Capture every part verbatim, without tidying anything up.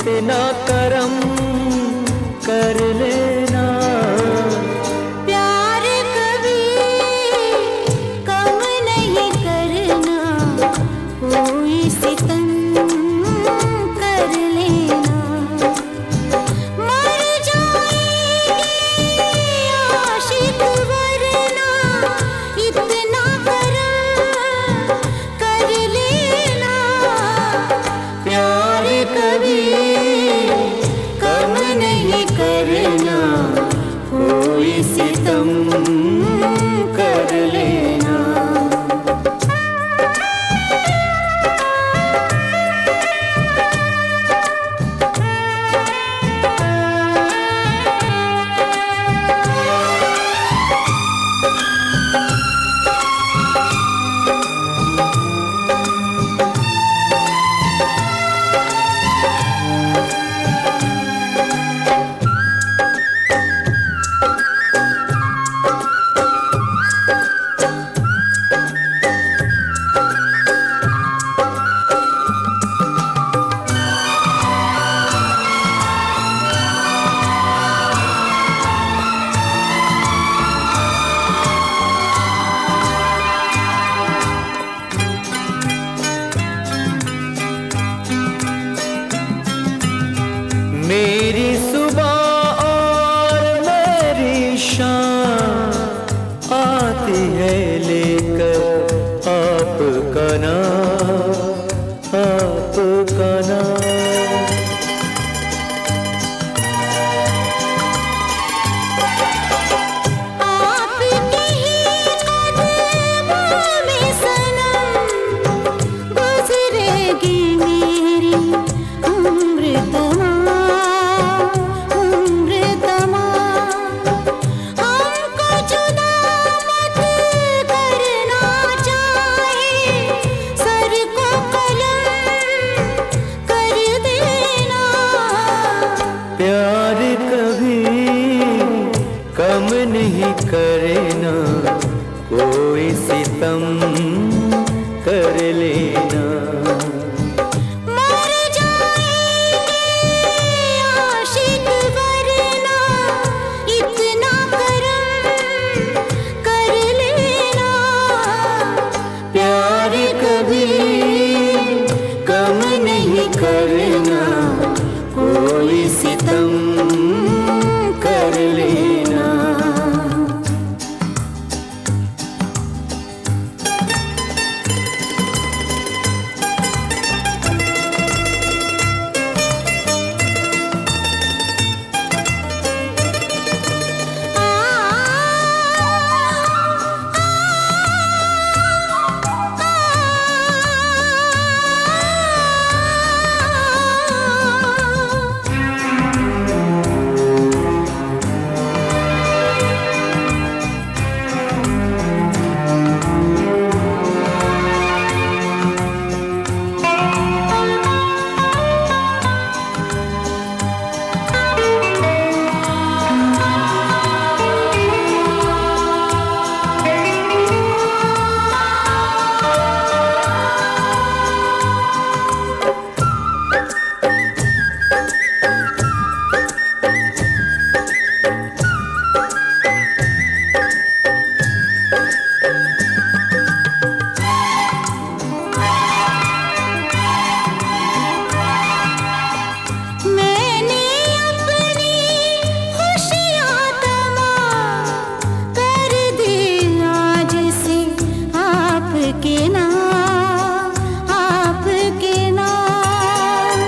इतना करम कर लेना। प्यार कभी कम नहीं करना, कोई सितम कर लेना। मर जाएंगे आशिक वरना, इतना करम कर लेना। प्यार कभी कम नहीं करना, कोई सितम कर लेना। मेरी सुबह और मेरी शाम आती है लेकर आपका नाम, आपका नाम। आपके ही कदमों में सनम गुजरेगी मेरी उम्र तमाम, उम्र तमाम। हमको जुदा मत करना चाहे, सर को कलम कर देना। प्यार कभी कम नहीं करना, कोई सितम कर लेना। मर जाएंगे आशिक वरना, इतना करम कर लेना। प्यार कभी कम नहीं करना, कोई सितम कर लेना। मैंने अपनी खुशियाँ तमाम कर दी आज से आपके नाम, आपके नाम।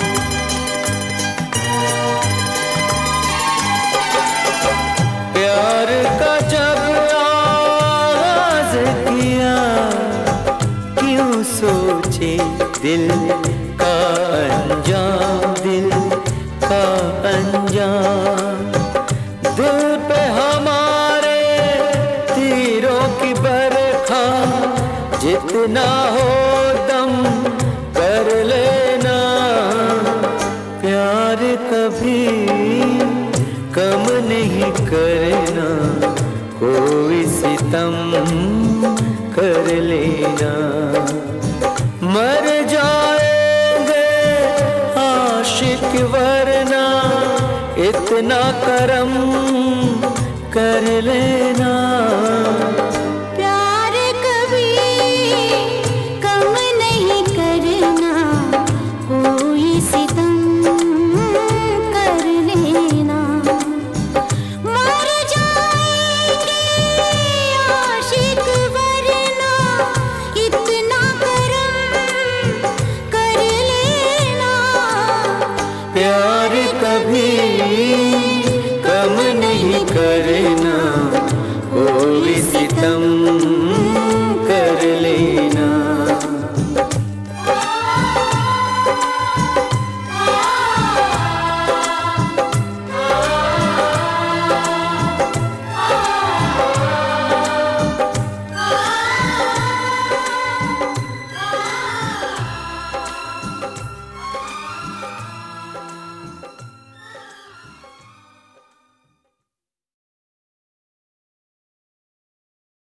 प्यार का जब आगाज़ किया, क्यों सोचे दिल का अंजाम, दिल का अंजाम। दिल पे हमारे तीरों की बरखा, जितना हो दम कर लेना। प्यार कभी कम नहीं करना, कोई सितम कर लेना। मर जाएंगे आशिक कि वरना इतना करम कर लेना।